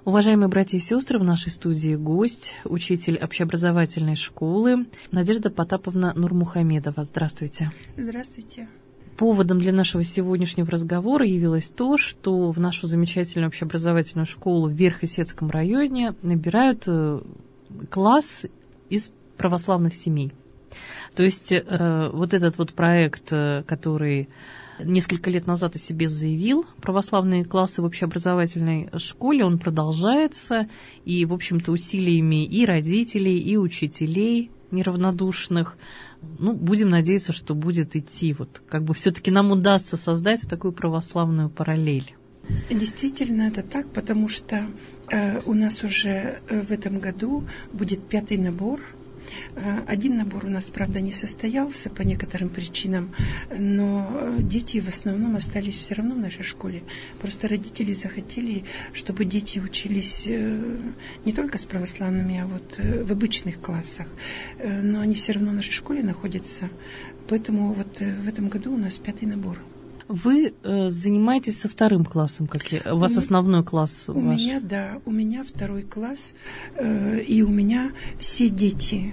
Уважаемые братья и сестры, в нашей студии гость, учитель общеобразовательной школы Надежда Потаповна Нурмухамедова. Здравствуйте. Здравствуйте. Поводом для нашего сегодняшнего разговора явилось то, что в нашу замечательную общеобразовательную школу в Верхесецком районе набирают класс из православных семей. То есть вот этот вот проект, который несколько лет назад о себе заявил, православные классы в общеобразовательной школе, он продолжается, и, в общем-то, усилиями и родителей, и учителей неравнодушных, будем надеяться, что будет идти. Вот как бы все-таки нам удастся создать вот такую православную параллель. Действительно, это так, потому что у нас уже в этом году будет 5-й набор. Один набор у нас, правда, не состоялся по некоторым причинам, но дети в основном остались все равно в нашей школе. Просто родители захотели, чтобы дети учились не только с православными, а вот в обычных классах. Но они все равно в нашей школе находятся. Поэтому вот в этом году у нас 5-й набор. Вы занимаетесь со 2-м классом, у вас основной класс ваш? У меня 2-й класс, и у меня все дети,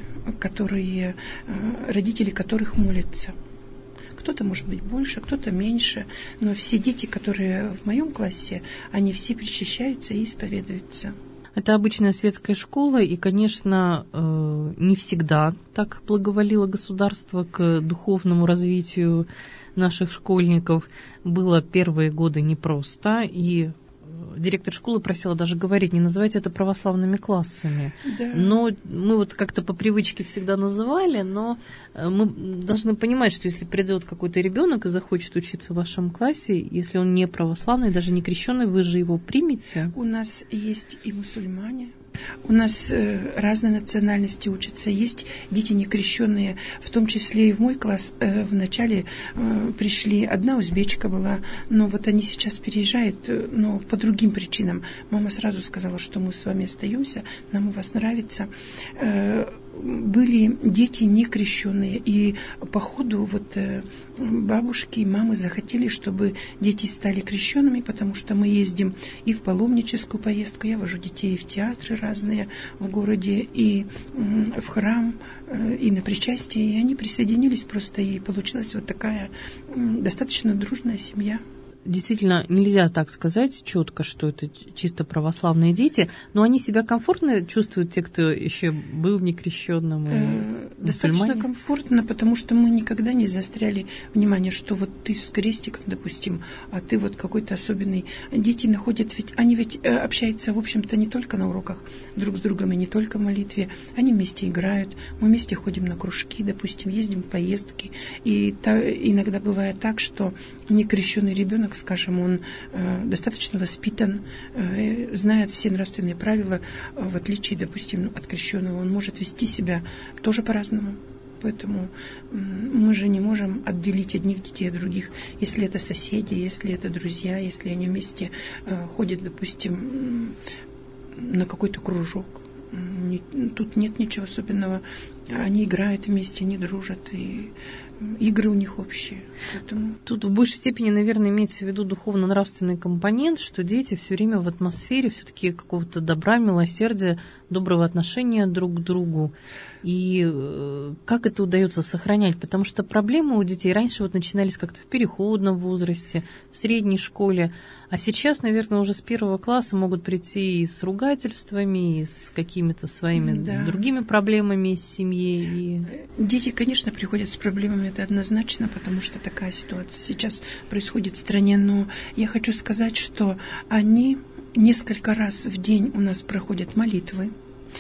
родители которых молятся. Кто-то, может быть, больше, кто-то меньше, но все дети, которые в моем классе, они все причащаются и исповедуются. Это обычная светская школа, и, конечно, не всегда так благоволило государство к духовному развитию наших школьников. Было первые годы непросто, и директор школы просила даже говорить, не называйте это православными классами. Да. Но мы вот как-то по привычке всегда называли, но мы должны понимать, что если придет какой-то ребенок и захочет учиться в вашем классе, если он не православный, даже не крещеный, вы же его примете. У нас есть и мусульмане. У нас разные национальности учатся. Есть дети некрещенные, в том числе и в мой класс. Вначале пришли, одна узбечка была, но вот они сейчас переезжают, но по другим причинам. Мама сразу сказала, что мы с вами остаемся, нам у вас нравится. Были дети некрещенные, и по ходу бабушки и мамы захотели, чтобы дети стали крещенными, потому что мы ездим и в паломническую поездку, я вожу детей в театры разные в городе, и в храм, и на причастие, и они присоединились просто, и получилась вот такая достаточно дружная семья. Действительно, нельзя так сказать четко, что это чисто православные дети, но они себя комфортно чувствуют, те, кто еще был некрещенным? Достаточно комфортно, потому что мы никогда не заостряли внимание, что вот ты с крестиком, допустим, а ты вот какой-то особенный. Дети находят, они общаются, в общем-то, не только на уроках друг с другом и не только в молитве. Они вместе играют, мы вместе ходим на кружки, допустим, ездим в поездки. И иногда бывает так, что некрещенный ребенок, скажем, он достаточно воспитан, знает все нравственные правила, в отличие, допустим, от крещенного, он может вести себя тоже по-разному. Поэтому мы же не можем отделить одних детей от других, если это соседи, если это друзья, если они вместе ходят, допустим, на какой-то кружок. Тут нет ничего особенного. Они играют вместе, они дружат, и игры у них общие. Поэтому... Тут в большей степени, наверное, имеется в виду духовно-нравственный компонент, что дети все время в атмосфере все-таки какого-то добра, милосердия, доброго отношения друг к другу. И как это удается сохранять? Потому что проблемы у детей раньше начинались как-то в переходном возрасте, в средней школе, а сейчас, наверное, уже с 1 класса могут прийти и с ругательствами, и с какими-то своими другими проблемами в семье. Дети, конечно, приходят с проблемами, это однозначно, потому что такая ситуация сейчас происходит в стране, но я хочу сказать, что они несколько раз в день у нас проходят молитвы.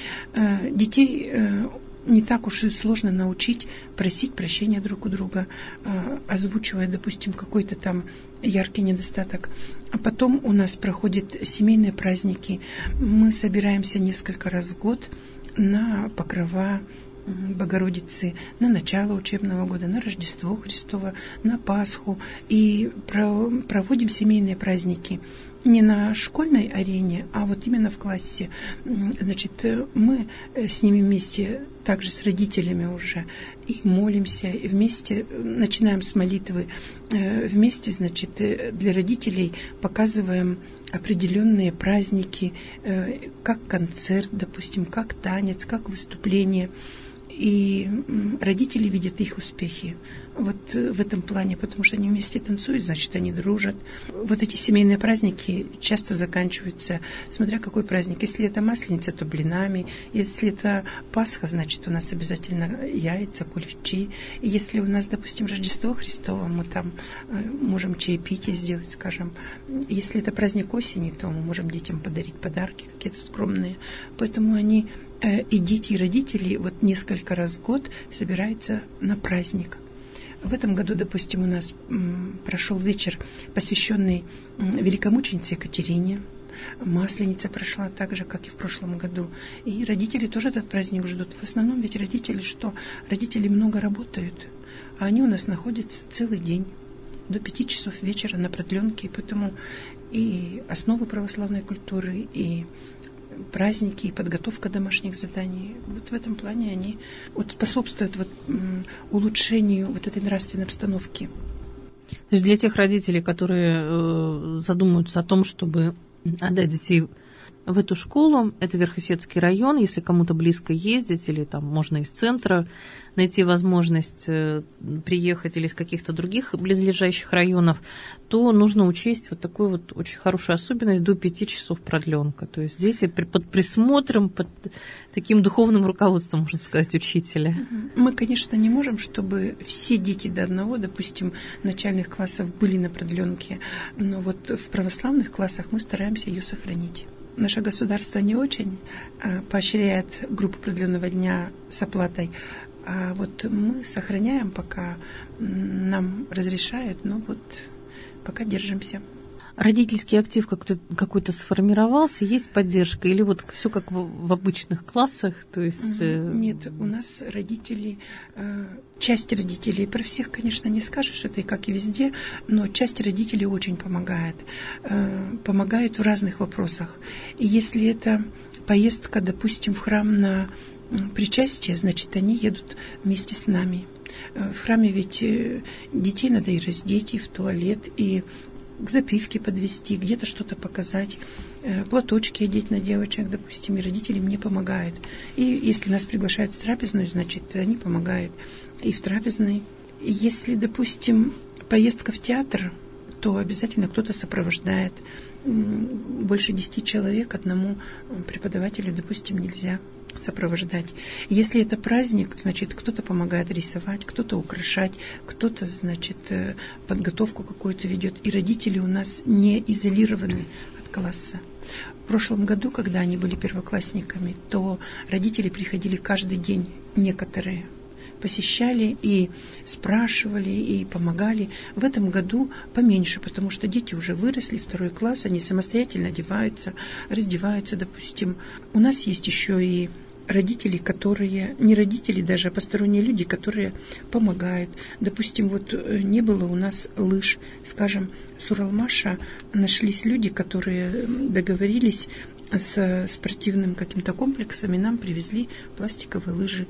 Детей не так уж и сложно научить просить прощения друг у друга, озвучивая, допустим, какой-то там яркий недостаток. А потом у нас проходят семейные праздники. Мы собираемся несколько раз в год на Покрова Богородицы, на начало учебного года, на Рождество Христово, на Пасху. И проводим семейные праздники не на школьной арене, а вот именно в классе. Значит, мы с ними вместе, также с родителями уже, и молимся, и вместе начинаем с молитвы. Вместе, значит, для родителей показываем определенные праздники, как концерт, допустим, как танец, как выступление. И родители видят их успехи вот в этом плане, потому что они вместе танцуют, значит, они дружат. Вот эти семейные праздники часто заканчиваются, смотря какой праздник. Если это Масленица, то блинами. Если это Пасха, значит, у нас обязательно яйца, куличи. И если у нас, допустим, Рождество Христово, мы там можем чаепитие сделать, скажем. Если это праздник осени, то мы можем детям подарить подарки какие-то скромные. Поэтому они... И дети, и родители вот несколько раз в год собираются на праздник. В этом году, допустим, у нас прошел вечер, посвященный великомученице Екатерине. Масленица прошла так же, как и в прошлом году. И родители тоже этот праздник ждут. В основном ведь родители что? Родители много работают, а они у нас находятся целый день. До 5 часов вечера на продленке. И поэтому и основы православной культуры, и праздники и подготовка домашних заданий. Вот в этом плане они вот способствуют вот, улучшению вот этой нравственной обстановки. То есть для тех родителей, которые задумываются о том, чтобы отдать детей в эту школу, это Верхесецкий район, если кому-то близко ездить, или там можно из центра найти возможность приехать или из каких-то других близлежащих районов, то нужно учесть вот такую вот очень хорошую особенность до 5 часов продленка. То есть здесь под присмотром, под таким духовным руководством, можно сказать, учителя. Мы, конечно, не можем, чтобы все дети до одного, допустим, начальных классов были на продленке, но вот в православных классах мы стараемся ее сохранить. Наше государство не очень поощряет группу продленного дня с оплатой, а вот мы сохраняем, пока нам разрешают, но вот пока держимся. Родительский актив какой-то сформировался, есть поддержка, или вот все как в обычных классах, то есть... Нет, у нас родители, часть родителей, про всех, конечно, не скажешь, это и как и везде, но часть родителей очень помогает в разных вопросах. И если это поездка, допустим, в храм на причастие, значит, они едут вместе с нами. В храме ведь детей надо и раздеть, и в туалет, и к запивке подвести, где-то что-то показать, платочки одеть на девочек, допустим, и родители мне помогают. И если нас приглашают в трапезную, значит, они помогают и в трапезной. Если, допустим, поездка в театр, то обязательно кто-то сопровождает. Больше 10 человек одному преподавателю, допустим, нельзя сопровождать. Если это праздник, значит, кто-то помогает рисовать, кто-то украшать, кто-то, значит, подготовку какую-то ведет. И родители у нас не изолированы от класса. В прошлом году, когда они были первоклассниками, то родители приходили каждый день, некоторые посещали и спрашивали, и помогали. В этом году поменьше, потому что дети уже выросли, 2 класс, они самостоятельно одеваются, раздеваются, допустим. У нас есть еще и родители, которые, не родители даже, а посторонние люди, которые помогают. Допустим, вот не было у нас лыж, скажем, с Уралмаша нашлись люди, которые договорились с спортивным каким-то комплексом, и нам привезли пластиковые лыжи.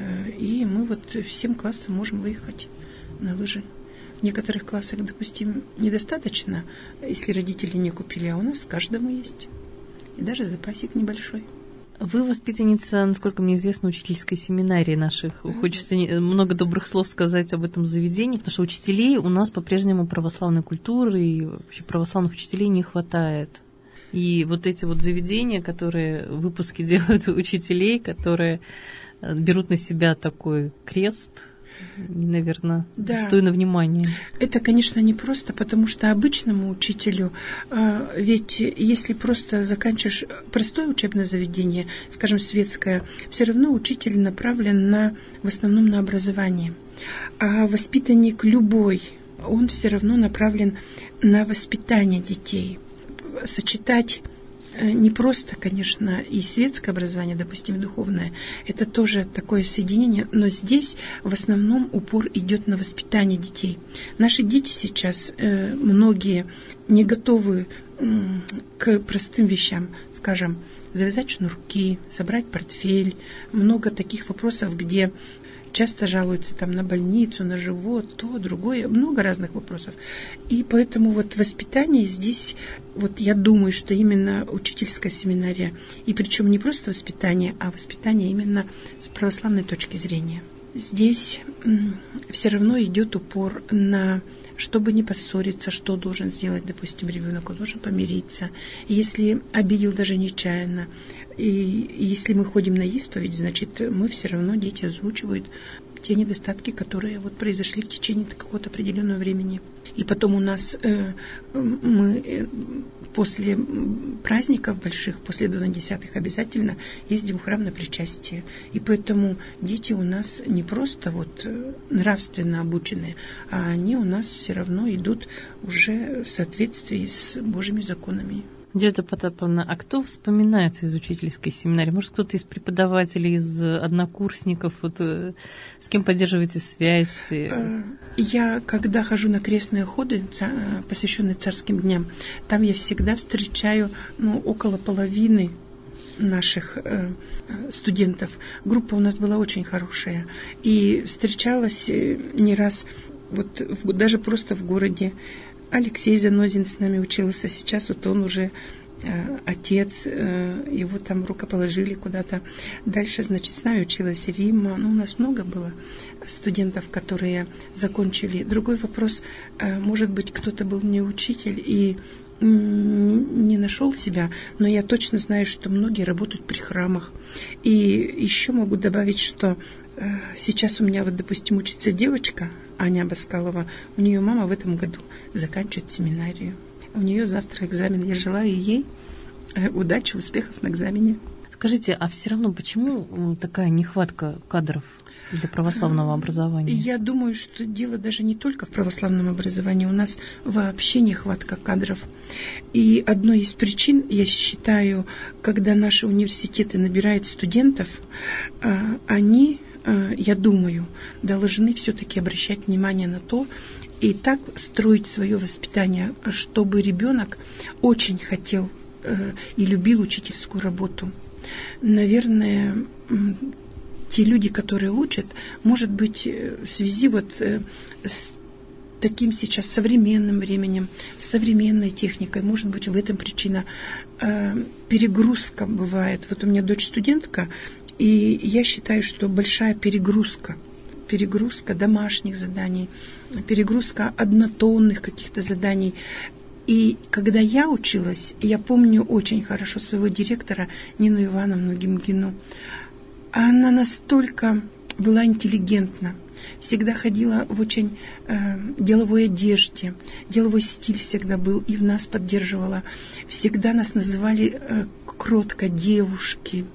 И мы вот всем классам можем выехать на лыжи. В некоторых классах, допустим, недостаточно, если родители не купили, а у нас каждому есть. И даже запасик небольшой. Вы воспитанница, насколько мне известно, учительской семинарии наших. Хочется много добрых слов сказать об этом заведении, потому что учителей у нас по-прежнему православной культуры и вообще православных учителей не хватает. И вот эти вот заведения, которые выпуски делают учителей, которые берут на себя такой крест, наверное, достойно внимания. Это, конечно, не просто, потому что обычному учителю, ведь если просто заканчиваешь простое учебное заведение, скажем, светское, все равно учитель направлен в основном на образование. А воспитанник любой, он все равно направлен на воспитание детей. Сочетать не просто, конечно, и светское образование, допустим, духовное, это тоже такое соединение, но здесь в основном упор идет на воспитание детей. Наши дети сейчас, многие не готовы к простым вещам, скажем, завязать шнурки, собрать портфель, много таких вопросов, где часто жалуются там на больницу, на живот, то, другое, много разных вопросов. И поэтому вот воспитание здесь, вот я думаю, что именно учительская семинария, и причем не просто воспитание, а воспитание именно с православной точки зрения. Здесь все равно идет упор на, чтобы не поссориться, что должен сделать, допустим, ребенок, он должен помириться. Если обидел даже нечаянно, и если мы ходим на исповедь, значит, мы все равно, дети озвучивают те недостатки, которые вот произошли в течение какого-то определенного времени. И потом у нас мы после праздников больших, после 12-х обязательно ездим в храм на причастие. И поэтому дети у нас не просто вот нравственно обученные, а они у нас все равно идут уже в соответствии с Божьими законами. Надежда Потаповна, а кто вспоминается из учительской семинарии? Может, кто-то из преподавателей, из однокурсников? Вот, с кем поддерживаете связь? Я, когда хожу на крестные ходы, посвященные царским дням, там я всегда встречаю около половины наших студентов. Группа у нас была очень хорошая. И встречалась не раз, вот даже просто в городе. Алексей Занозин с нами учился, сейчас вот он уже отец, его там рукоположили куда-то. Дальше, значит, с нами училась Римма. У нас много было студентов, которые закончили. Другой вопрос, может быть, кто-то был не учитель и не нашел себя, но я точно знаю, что многие работают при храмах. И еще могу добавить, что сейчас у меня, вот, допустим, учится девочка, Аня Абаскалова, у нее мама в этом году заканчивает семинарию. У нее завтра экзамен. Я желаю ей удачи, успехов на экзамене. Скажите, а все равно почему такая нехватка кадров для православного образования? Я думаю, что дело даже не только в православном образовании. У нас вообще нехватка кадров. И одной из причин, я считаю, когда наши университеты набирают студентов, они, я думаю, должны все-таки обращать внимание на то и так строить свое воспитание, чтобы ребенок очень хотел и любил учительскую работу. Наверное, те люди, которые учат, может быть, в связи вот с таким сейчас современным временем, современной техникой, может быть, в этом причина. Перегрузка бывает. Вот у меня дочь студентка, и я считаю, что большая перегрузка домашних заданий, перегрузка однотонных каких-то заданий. И когда я училась, я помню очень хорошо своего директора Нину Ивановну Гимгину. Она настолько была интеллигентна, всегда ходила в очень деловой одежде, деловой стиль всегда был и в нас поддерживала. Всегда нас называли кротко девушки.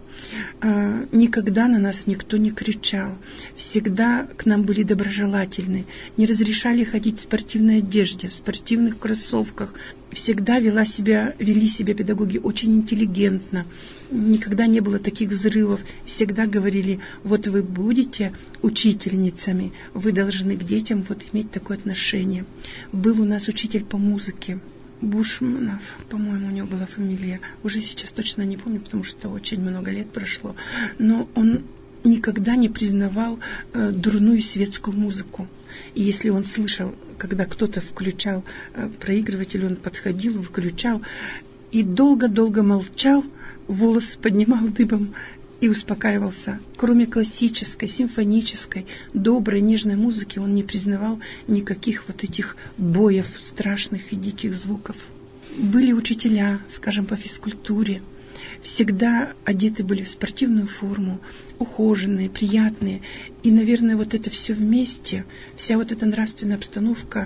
Никогда на нас никто не кричал. Всегда к нам были доброжелательны. Не разрешали ходить в спортивной одежде, в спортивных кроссовках. Всегда вели себя педагоги очень интеллигентно. Никогда не было таких взрывов. Всегда говорили: вот вы будете учительницами, вы должны к детям вот иметь такое отношение. Был у нас учитель по музыке. Бушманов, по-моему, у него была фамилия. Уже сейчас точно не помню, потому что очень много лет прошло. Но он никогда не признавал дурную светскую музыку. И если он слышал, когда кто-то включал проигрыватель, он подходил, выключал и долго-долго молчал, волосы поднимал дыбом и успокаивался. Кроме классической, симфонической, доброй, нежной музыки он не признавал никаких вот этих боев страшных и диких звуков. Были учителя, скажем, по физкультуре. Всегда одеты были в спортивную форму, ухоженные, приятные. И, наверное, вот это все вместе, вся вот эта нравственная обстановка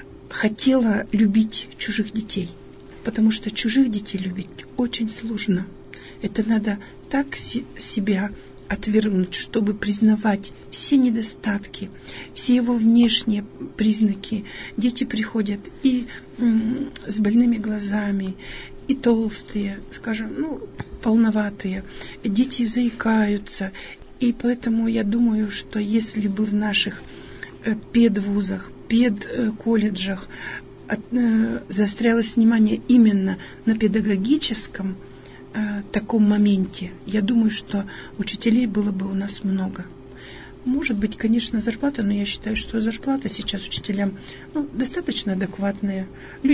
хотела любить чужих детей. Потому что чужих детей любить очень сложно. Это надо так себя отвергнуть, чтобы признавать все недостатки, все его внешние признаки. Дети приходят и с больными глазами, и толстые, скажем, полноватые. Дети заикаются. И поэтому я думаю, что если бы в наших педвузах, педколледжах заострялось внимание именно на педагогическом таком моменте, я думаю, что учителей было бы у нас много. Может быть, конечно, зарплата, но я считаю, что зарплата сейчас учителям достаточно адекватная.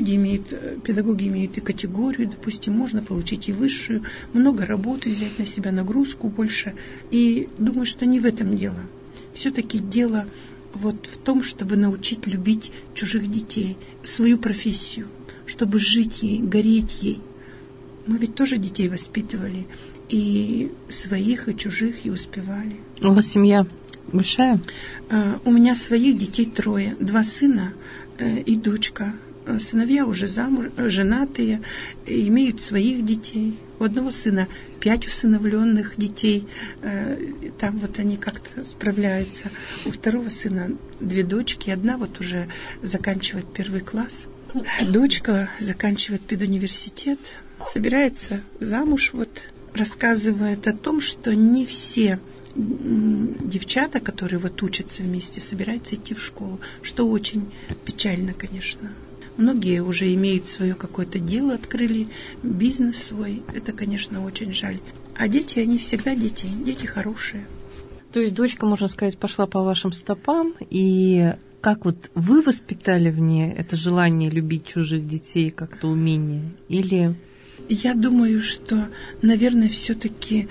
Педагоги имеют и категорию, допустим, можно получить и высшую, много работы взять на себя, нагрузку больше. И думаю, что не в этом дело. Все-таки дело вот в том, чтобы научить любить чужих детей, свою профессию, чтобы жить ей, гореть ей. Мы ведь тоже детей воспитывали, и своих, и чужих, и успевали. У вас семья большая? У меня своих детей 3, 2 сына и дочка. Сыновья уже женатые, имеют своих детей. У одного сына 5 усыновленных детей, там вот они как-то справляются. У второго сына 2 дочки, одна вот уже заканчивает 1 класс. Дочка заканчивает педуниверситет, собирается замуж, вот рассказывает о том, что не все девчата, которые вот учатся вместе, собираются идти в школу, что очень печально, конечно. Многие уже имеют свое какое-то дело, открыли бизнес свой. Это, конечно, очень жаль. А дети, они всегда дети хорошие. То есть дочка, можно сказать, пошла по вашим стопам, и как вот вы воспитали в ней это желание любить чужих детей, как-то умение? Или... Я думаю, что, наверное, все-таки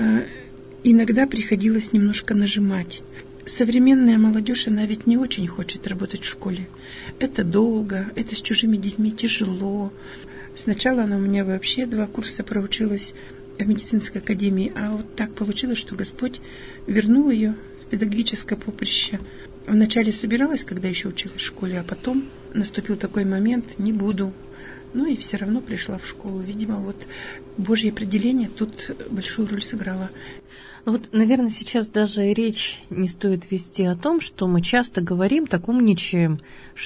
иногда приходилось немножко нажимать. Современная молодежь, она ведь не очень хочет работать в школе. Это долго, это с чужими детьми тяжело. Сначала она у меня вообще 2 курса проучилась в медицинской академии, а вот так получилось, что Господь вернул ее в педагогическое поприще. Вначале собиралась, когда еще училась в школе, а потом наступил такой момент, не буду. Ну и все равно пришла в школу. Видимо, вот Божье определение тут большую роль сыграло. Вот, наверное, сейчас даже речь не стоит вести о том, что мы часто говорим, так умничаем,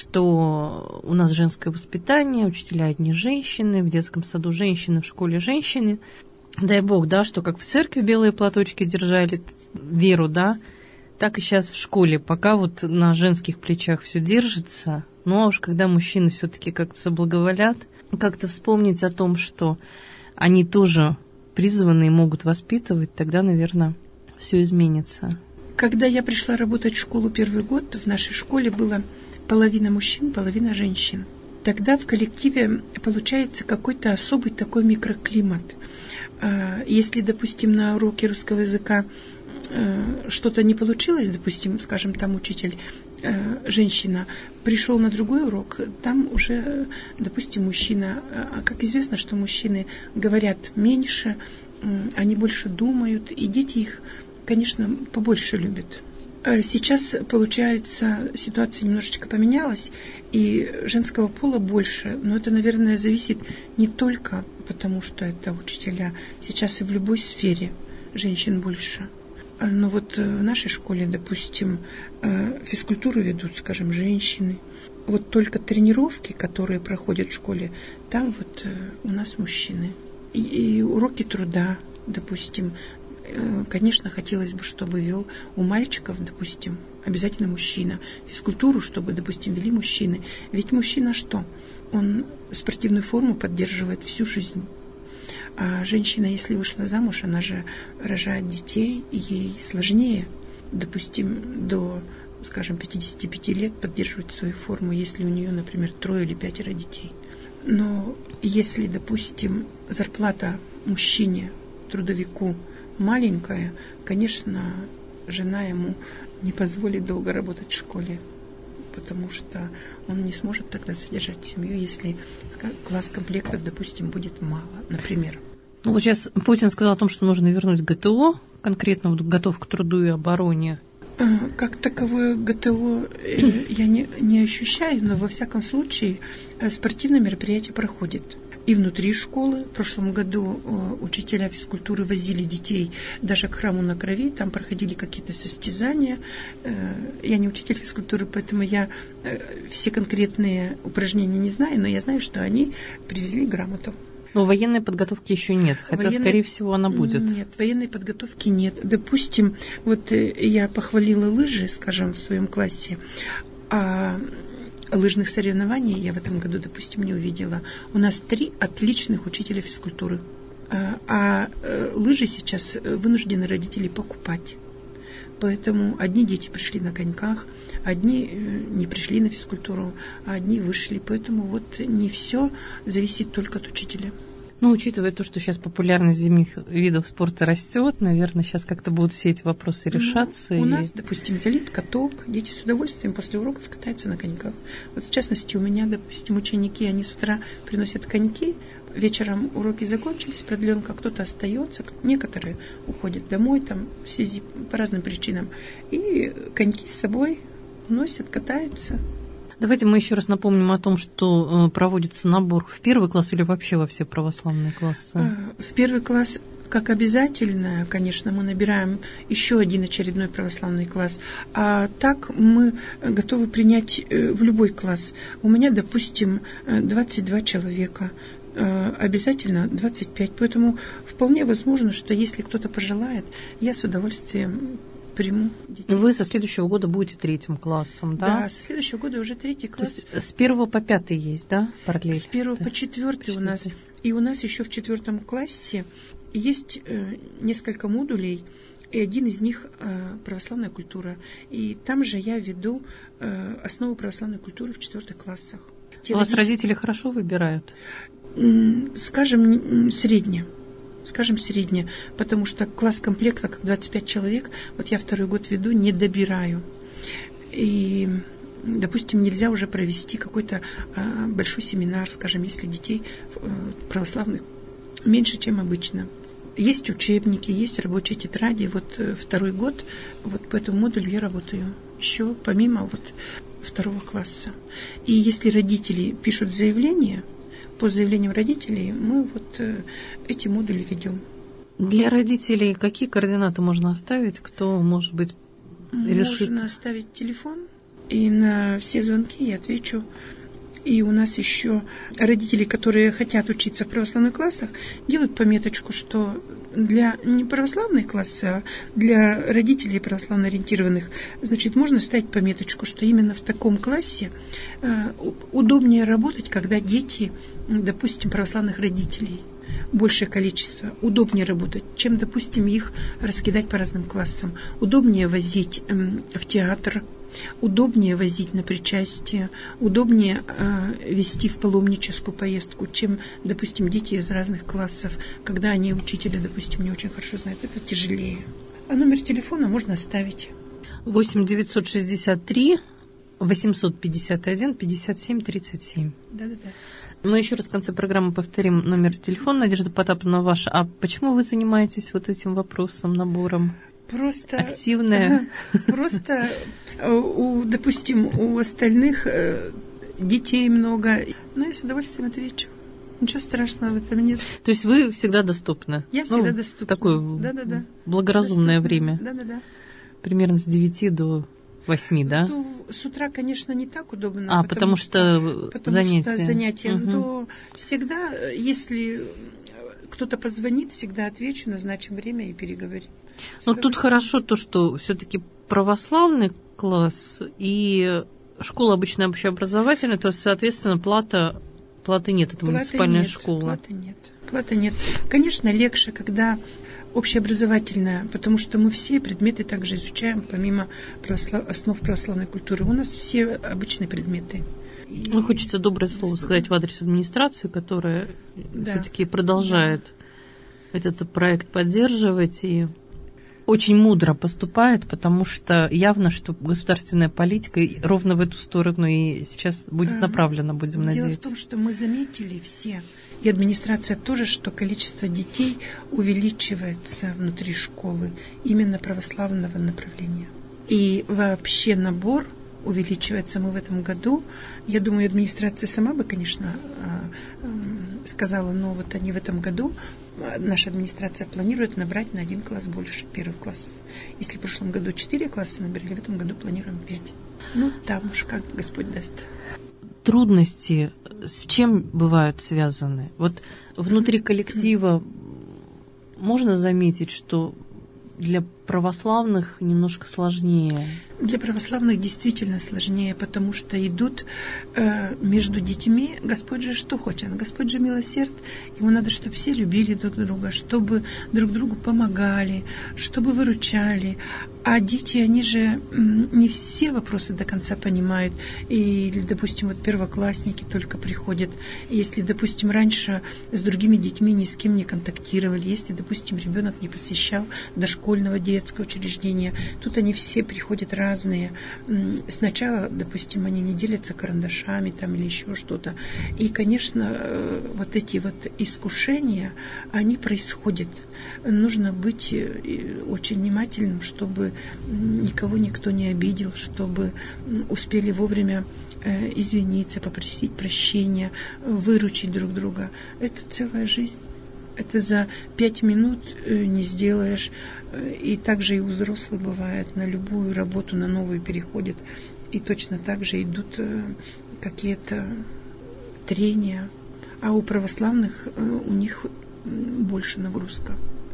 что у нас женское воспитание, учителя одни женщины, в детском саду женщины, в школе женщины. Дай Бог, да, что как в церкви белые платочки держали веру, да, так и сейчас в школе. Пока вот на женских плечах все держится, ну а уж когда мужчины все-таки как-то соблаговолят, как-то вспомнить о том, что они тоже призванные могут воспитывать, тогда, наверное, все изменится. Когда я пришла работать в школу 1 год, в нашей школе было половина мужчин, половина женщин. Тогда в коллективе получается какой-то особый такой микроклимат. Если, допустим, на уроке русского языка что-то не получилось, допустим, скажем, там учитель женщина пришел на другой урок, там уже, допустим, мужчина. А как известно, что мужчины говорят меньше, они больше думают, и дети их, конечно, побольше любят. Сейчас, получается, ситуация немножечко поменялась, и женского пола больше, но это, наверное, зависит не только потому, что это учителя. Сейчас и в любой сфере женщин больше. Но вот в нашей школе, допустим, физкультуру ведут, скажем, женщины. Вот только тренировки, которые проходят в школе, там вот у нас мужчины. И уроки труда, допустим, конечно, хотелось бы, чтобы вел у мальчиков, допустим, обязательно мужчина. Физкультуру, чтобы, допустим, вели мужчины. Ведь мужчина что? Он спортивную форму поддерживает всю жизнь. А женщина, если вышла замуж, она же рожает детей, и ей сложнее, допустим, до, скажем, 55 лет поддерживать свою форму, если у нее, например, 3 или 5 детей. Но если, допустим, зарплата мужчине, трудовику, маленькая, конечно, жена ему не позволит долго работать в школе, потому что он не сможет тогда содержать семью, если класс комплектов, допустим, будет мало, например. Ну, вот сейчас Путин сказал о том, что нужно вернуть ГТО, конкретно вот готов к труду и обороне. Как таковое ГТО я не ощущаю, но во всяком случае спортивное мероприятие проходит. И внутри школы. В прошлом году учителя физкультуры возили детей даже к храму на Крови, там проходили какие-то состязания. Я не учитель физкультуры, поэтому я все конкретные упражнения не знаю, но я знаю, что они привезли грамоту. Но военной подготовки еще нет, хотя, скорее всего, она будет. Нет, военной подготовки нет. Допустим, вот я похвалила лыжи, скажем, в своем классе, а лыжных соревнований я в этом году, допустим, не увидела. У нас 3 отличных учителя физкультуры. А лыжи сейчас вынуждены родители покупать. Поэтому одни дети пришли на коньках, одни не пришли на физкультуру, а одни вышли. Поэтому вот не все зависит только от учителя. Ну, учитывая то, что сейчас популярность зимних видов спорта растет, наверное, сейчас как-то будут все эти вопросы решаться. У нас, допустим, залит каток, дети с удовольствием после уроков катаются на коньках. Вот в частности, у меня, допустим, ученики, они с утра приносят коньки, вечером уроки закончились, продленка, кто-то остается, некоторые уходят домой там, в связи по разным причинам, и коньки с собой носят, катаются. Давайте мы еще раз напомним о том, что проводится набор в первый класс или вообще во все православные классы. В первый класс, как обязательно, конечно, мы набираем еще один очередной православный класс. А так мы готовы принять в любой класс. У меня, допустим, 22 человека. Обязательно 25. Поэтому вполне возможно, что если кто-то пожелает, я с удовольствием приму детей. Вы со следующего года будете третьим классом, да? Да, со следующего года уже третий класс. То есть с 1 по 5 есть, да, параллель? С 1 по 4 у нас. И у нас еще в 4 классе есть несколько модулей, и один из них православная культура. И там же я веду основу православной культуры в 4 классах. У вас родители хорошо выбирают? Скажем, средне. Потому что класс комплекта, как 25 человек, вот я 2-й год веду, не добираю. И, допустим, нельзя уже провести какой-то большой семинар, скажем, если детей православных меньше, чем обычно. Есть учебники, есть рабочие тетради. Вот 2-й год, вот по этому модулю я работаю. Еще помимо вот 2 класса. И если родители пишут заявление, по заявлениям родителей мы вот эти модули ведем. Для родителей какие координаты можно оставить? Кто, может быть, решит? Можно оставить телефон, и на все звонки я отвечу. И у нас еще родители, которые хотят учиться в православных классах, делают пометочку, что для не православных классов, а для родителей православно ориентированных, значит, можно ставить пометочку, что именно в таком классе удобнее работать, когда дети, допустим, православных родителей, большее количество, удобнее работать, чем, допустим, их раскидать по разным классам. Удобнее возить в театр, удобнее возить на причастие, удобнее вести в паломническую поездку, чем, допустим, дети из разных классов, когда они учителя, допустим, не очень хорошо знают. Это тяжелее. А номер телефона можно оставить. 8 963 851 57 37. Да-да-да. Мы еще раз в конце программы повторим номер телефона. Надежда Потаповна ваша. А почему вы занимаетесь вот этим вопросом, набором? Просто активная. Просто, допустим, у остальных детей много. Но я с удовольствием отвечу. Ничего страшного в этом нет. То есть вы всегда доступны? Я всегда доступна. Такое благоразумное доступна. Время? Да-да-да. Примерно с 9 до 8, да? То с утра, конечно, не так удобно. Потому что занятия. Угу. То всегда, если кто-то позвонит, всегда отвечу, назначим время и переговорим. Но тут хорошо то, что все-таки православный класс и школа обычная общеобразовательная, то есть, соответственно, платы нет, это муниципальная школа. Платы нет. Конечно, легче, когда общеобразовательная, потому что мы все предметы также изучаем, помимо основ православной культуры. У нас все обычные предметы. Ну, хочется доброе слово сказать в адрес администрации, которая все-таки продолжает этот проект поддерживать и очень мудро поступает, потому что явно, что государственная политика ровно в эту сторону и сейчас будет направлена, будем надеяться. Дело в том, что мы заметили все, и администрация тоже, что количество детей увеличивается внутри школы именно православного направления. И вообще набор увеличивается. Мы в этом году, я думаю, администрация сама бы, конечно, сказала, но вот они в этом году, наша администрация планирует набрать на 1 класс больше первых классов. Если в прошлом году 4 класса набрали, в этом году планируем 5. Ну, там уж как Господь даст. Трудности с чем бывают связаны? Вот внутри коллектива можно заметить, что для православных немножко сложнее. Для православных действительно сложнее, потому что идут между детьми. Господь же что хочет? Господь же милосерд. Ему надо, чтобы все любили друг друга, чтобы друг другу помогали, чтобы выручали. А дети, они же не все вопросы до конца понимают. Или, допустим, вот первоклассники только приходят. Если, допустим, раньше с другими детьми ни с кем не контактировали, если, допустим, ребенок не посещал дошкольного детского учреждения, тут они все приходят разные. Сначала, допустим, они не делятся карандашами там, или еще что-то. И, конечно, вот эти вот искушения, они происходят. Нужно быть очень внимательным, чтобы никого никто не обидел, чтобы успели вовремя извиниться, попросить прощения, выручить друг друга. Это целая жизнь. Это за 5 минут не сделаешь. И также и у взрослых бывает. На любую работу, на новую переходят. И точно так же идут какие-то трения. А у православных у них больше нагрузка.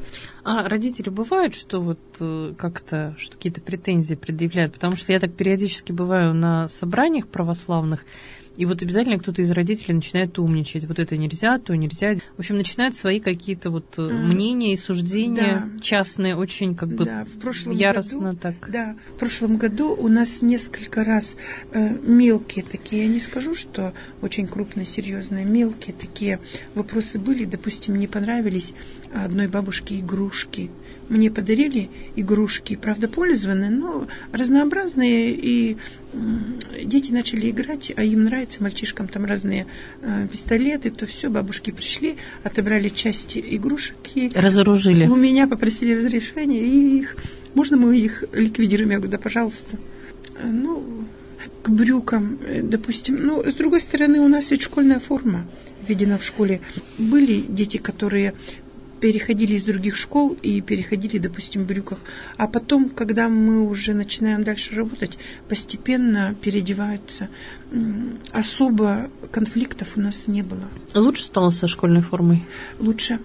А родители бывают, что вот как-то что какие-то претензии предъявляют? Потому что я так периодически бываю на собраниях православных, и вот обязательно кто-то из родителей начинает умничать. Вот это нельзя, то нельзя. В общем, начинают свои какие-то вот мнения и суждения частные, очень как бы яростно так. Да, в прошлом году у нас несколько раз мелкие такие, я не скажу, что очень крупные, серьезные, мелкие такие вопросы были. Допустим, не понравились одной бабушке игрушки. Мне подарили игрушки, правда, пользованные, но разнообразные, и дети начали играть, а им нравится, мальчишкам там разные пистолеты, то все, бабушки пришли, отобрали части игрушек и разоружили. У меня попросили разрешения, и их, можно мы их ликвидируем? Я говорю, да, пожалуйста. Ну, к брюкам, допустим. Ну, с другой стороны, у нас ведь школьная форма введена в школе. Были дети, которые переходили из других школ и переходили, допустим, в брюках. А потом, когда мы уже начинаем дальше работать, постепенно переодеваются. Особо конфликтов у нас не было. Лучше стало со школьной формой? Лучше.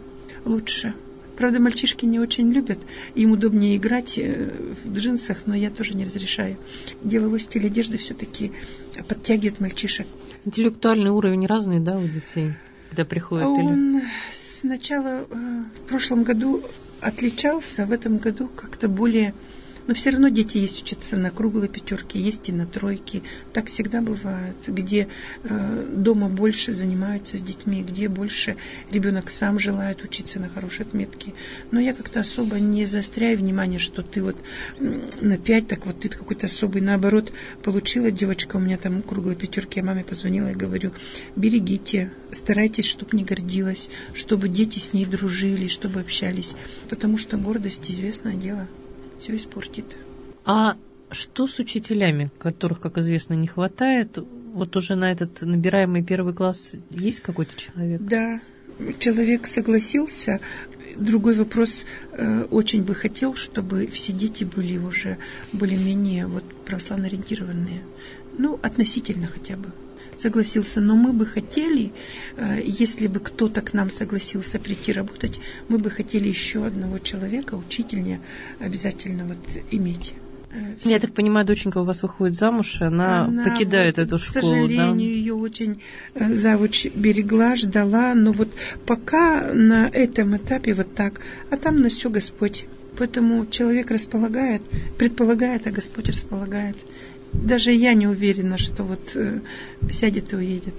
Правда, мальчишки не очень любят. Им удобнее играть в джинсах, но я тоже не разрешаю. Деловой стиль одежды все-таки подтягивает мальчишек. Интеллектуальный уровень разный, да, у детей? Когда приходит? Он сначала в прошлом году отличался, в этом году как-то более... Но все равно дети есть учатся на круглой пятерке, есть и на тройке. Так всегда бывает, где дома больше занимаются с детьми, где больше ребенок сам желает учиться на хорошей отметке. Но я как-то особо не заостряю внимание, что ты вот на 5, так вот ты какой-то особый. Наоборот, получила девочка у меня там круглой пятерки, я маме позвонила и говорю, берегите, старайтесь, чтобы не гордилась, чтобы дети с ней дружили, чтобы общались. Потому что гордость, известное дело, все испортит. А что с учителями, которых, как известно, не хватает? Вот уже на этот набираемый 1 класс есть какой-то человек? Да, человек согласился. Другой вопрос, очень бы хотел, чтобы все дети были уже более-менее вот православно ориентированные. Ну, относительно хотя бы. Согласился, но мы бы хотели, если бы кто-то к нам согласился прийти работать, мы бы хотели еще одного человека, учителя, обязательно вот иметь. Я так понимаю, доченька у вас выходит замуж, и она покидает вот, эту школу, да? К сожалению, ее очень завуч берегла, ждала, но вот пока на этом этапе вот так, а там на все Господь. Поэтому человек предполагает, а Господь располагает. Даже я не уверена, что вот сядет и уедет.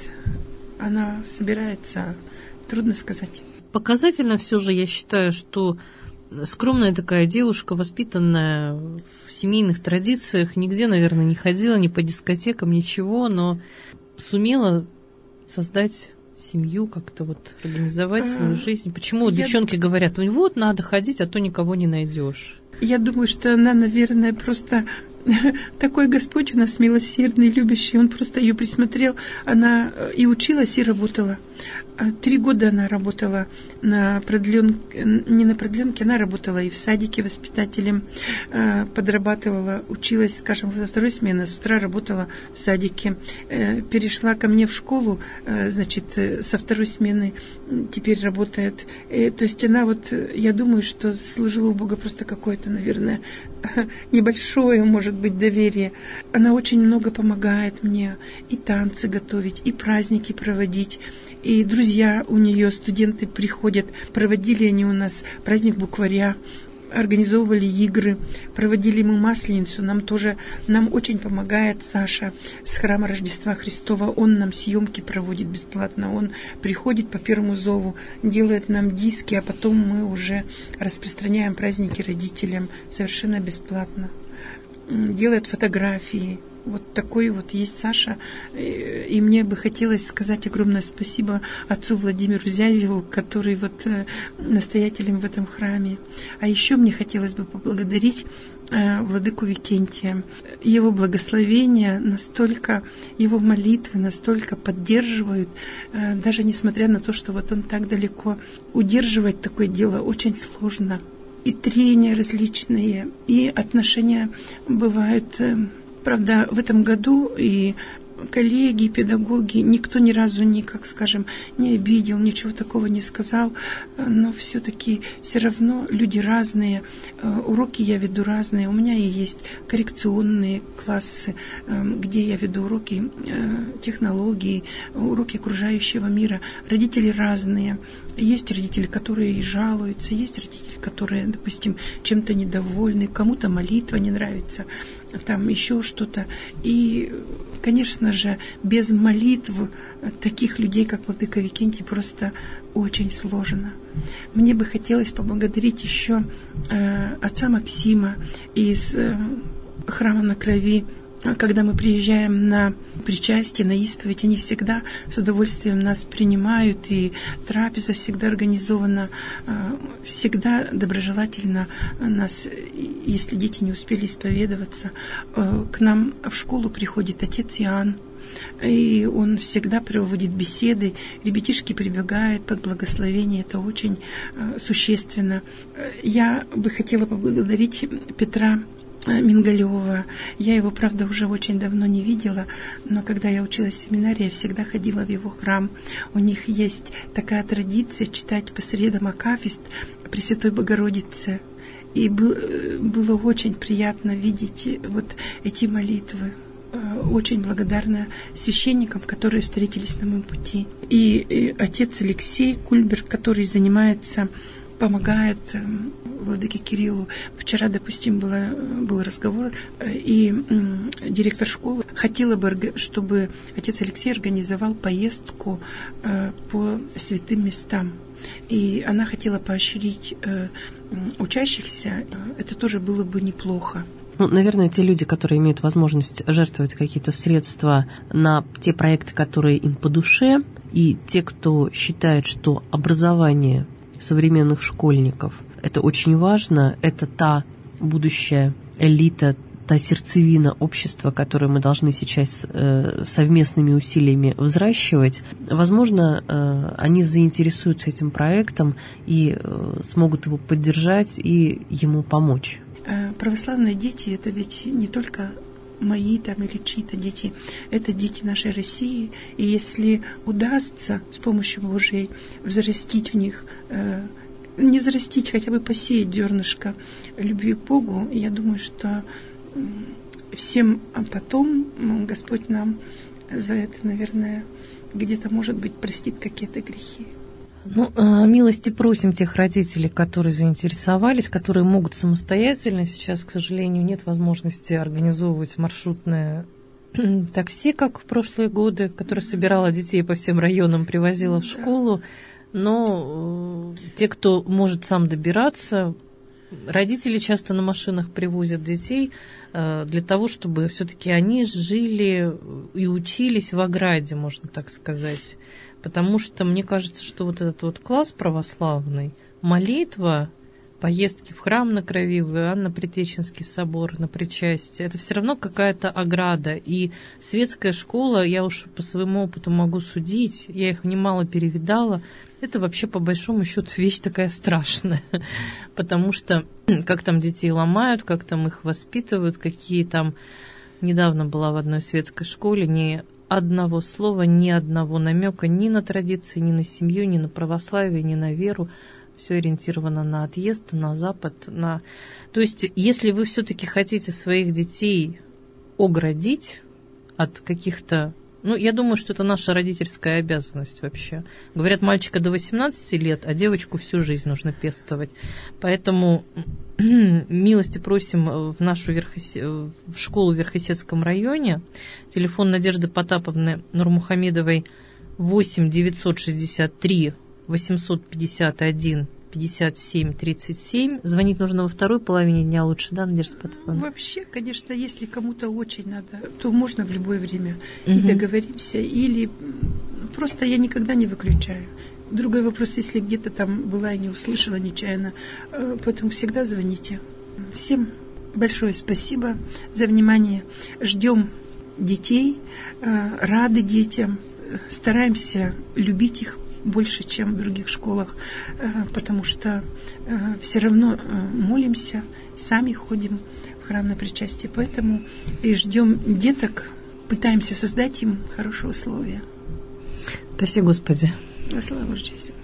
Она собирается, трудно сказать. Показательно все же, я считаю, что скромная такая девушка, воспитанная в семейных традициях, нигде, наверное, не ходила, ни по дискотекам, ничего, но сумела создать семью, как-то вот организовать свою жизнь. Почему девчонки говорят, ну вот, надо ходить, а то никого не найдешь? Я думаю, что она, наверное, просто... Такой Господь у нас милосердный, любящий, Он просто ее присмотрел, она и училась, и работала. 3 года она работала на продленке, не на продленке, она работала и в садике воспитателем, подрабатывала, училась, скажем, во второй смене, с утра работала в садике, перешла ко мне в школу, значит, со второй смены теперь работает. То есть она вот, я думаю, что заслужила у Бога просто какое-то, наверное, небольшое, может быть, доверие. Она очень много помогает мне и танцы готовить, и праздники проводить. И друзья у нее, студенты приходят, проводили они у нас праздник букваря, организовывали игры, проводили мы Масленицу, нам очень помогает Саша с храма Рождества Христова, он нам съемки проводит бесплатно, он приходит по первому зову, делает нам диски, а потом мы уже распространяем праздники родителям совершенно бесплатно, делает фотографии. Вот такой вот есть Саша. И мне бы хотелось сказать огромное спасибо отцу Владимиру Зязеву, который вот настоятелем в этом храме. А еще мне хотелось бы поблагодарить владыку Викентия. Его благословения настолько, его молитвы настолько поддерживают, даже несмотря на то, что вот он так далеко. Удерживать такое дело очень сложно. И трения различные, и отношения бывают... Правда, в этом году и коллеги, и педагоги, никто ни разу не, как скажем, не обидел, ничего такого не сказал, но все-таки все равно люди разные, уроки я веду разные, у меня и есть коррекционные классы, где я веду уроки технологий, уроки окружающего мира, родители разные, есть родители, которые и жалуются, есть родители, которые, допустим, чем-то недовольны, кому-то молитва не нравится, там еще что-то. И, конечно же, без молитв таких людей, как владыка Викентий, просто очень сложно. Мне бы хотелось поблагодарить еще отца Максима из храма на Крови. Когда мы приезжаем на причастие, на исповедь, они всегда с удовольствием нас принимают, и трапеза всегда организована, всегда доброжелательно нас, если дети не успели исповедоваться. К нам в школу приходит отец Иоанн, и он всегда проводит беседы, ребятишки прибегают под благословение, это очень существенно. Я бы хотела поблагодарить Петра Мингалева. Я его, правда, уже очень давно не видела, но когда я училась в семинарии, я всегда ходила в его храм. У них есть такая традиция читать по средам акафист Пресвятой Богородице. И было очень приятно видеть вот эти молитвы. Очень благодарна священникам, которые встретились на моем пути. И отец Алексей Кульберг, который помогает владыке Кириллу. Вчера, допустим, был разговор, и директор школы хотела бы, чтобы отец Алексей организовал поездку по святым местам. И она хотела поощрить учащихся. Это тоже было бы неплохо. Ну, наверное, те люди, которые имеют возможность жертвовать какие-то средства на те проекты, которые им по душе, и те, кто считает, что образование современных школьников – это очень важно, это та будущая элита, та сердцевина общества, которую мы должны сейчас совместными усилиями взращивать. Возможно, они заинтересуются этим проектом и смогут его поддержать и ему помочь. Православные дети – это ведь не только мои там или чьи-то дети, это дети нашей России, и если удастся с помощью Божией взрастить в них, не взрастить, хотя бы посеять зернышко любви к Богу, я думаю, что всем потом Господь нам за это, наверное, где-то, может быть, простит какие-то грехи. Ну, милости просим тех родителей, которые заинтересовались, которые могут самостоятельно. Сейчас, к сожалению, нет возможности организовывать маршрутное такси, как в прошлые годы, которое собирало детей по всем районам, привозило в школу. Но те, кто может сам добираться, родители часто на машинах привозят детей для того, чтобы все-таки они жили и учились в ограде, можно так сказать. Потому что мне кажется, что вот этот вот класс православный, молитва поездки в храм на Крови, в Иоанно-Предтеченский собор, на причастие, это все равно какая-то ограда. И светская школа, я уж по своему опыту могу судить, я их немало перевидала, это вообще по большому счету вещь такая страшная, потому что как там детей ломают, как там их воспитывают, какие там... Недавно была в одной светской школе, ни одного слова, ни одного намека ни на традиции, ни на семью, ни на православие, ни на веру. Все ориентировано на отъезд, на Запад. То есть, если вы все-таки хотите своих детей оградить от каких-то... я думаю, что это наша родительская обязанность вообще. Говорят, мальчика до 18 лет, а девочку всю жизнь нужно пестовать. Поэтому милости просим в нашу в школу в Верхесецком районе. Телефон Надежды Потаповны Нурмухамедовой 8 963 851 57 37. Звонить нужно во второй половине дня лучше, да, Надежда Потаповна? Вообще, конечно, если кому-то очень надо, то можно в любое время и договоримся, или просто я никогда не выключаю. Другой вопрос, если где-то там была и не услышала нечаянно, поэтому всегда звоните. Всем большое спасибо за внимание. Ждем детей, рады детям, стараемся любить их больше, чем в других школах, потому что все равно молимся, сами ходим в храм на причастие, поэтому и ждем деток, пытаемся создать им хорошие условия. Спасибо, Господи. Слава Богу.